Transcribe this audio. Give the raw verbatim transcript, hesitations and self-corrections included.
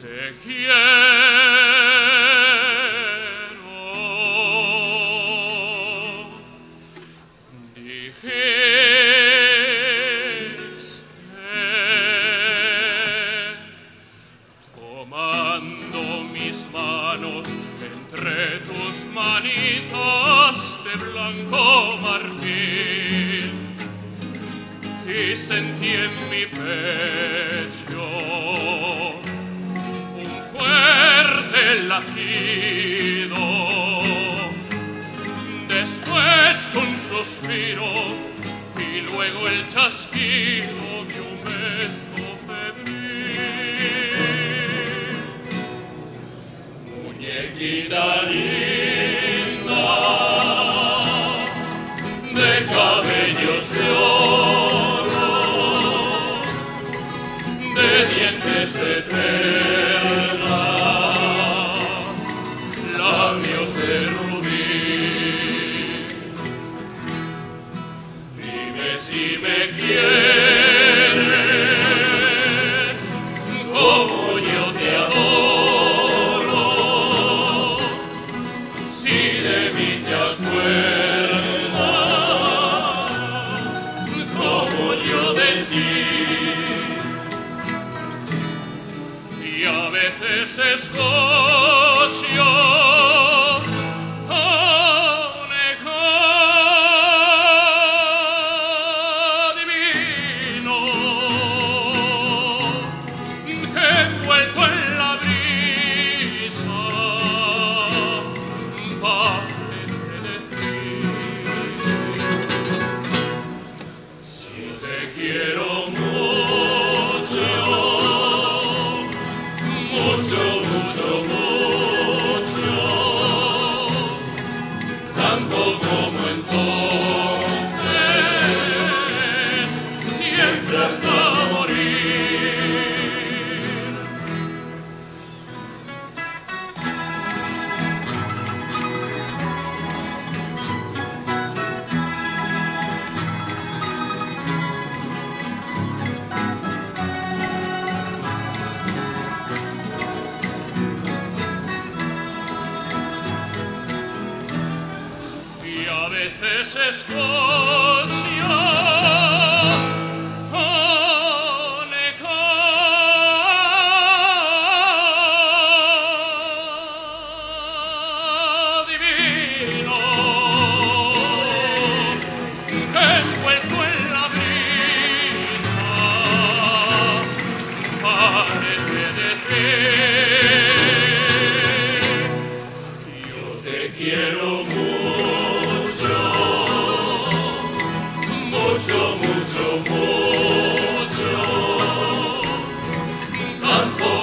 Te quiero, dijiste, tomando mis manos entre tus manitas de blanco marfil, y sentí en mi pecho un fuerte latido, después un suspiro y luego el chasquido de un beso febril. Muñequita linda, de cabellos de oro, de dientes de perlas, labios de rubí. Dime si me quieres como yo te adoro, si de mí te acuerdas como yo de ti. Y a veces escucho un eco divino que envuelto en la brisa parece decir: si te quiero mucho, mucho, mucho, mucho, tanto como entonces, siempre hasta morir. Y a veces escucho un eco divino que envuelto en la brisa parece decir: yo te quiero mucho, mucho, mucho, mucho, tanto